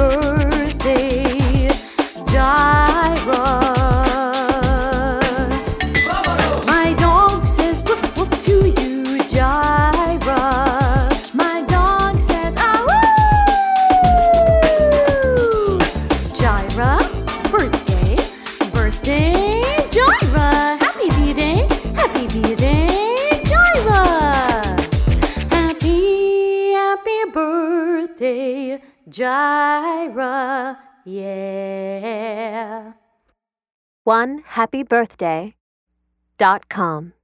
birthday, Gyra. My dog says woof woof to you, Gyra. My dog says ah woo. Gyra, birthday, birthday, Gyra. Happy B-Day, happy B-Day, Gyra. Happy birthday, Gyra. Yeah. OneHappyBirthday.com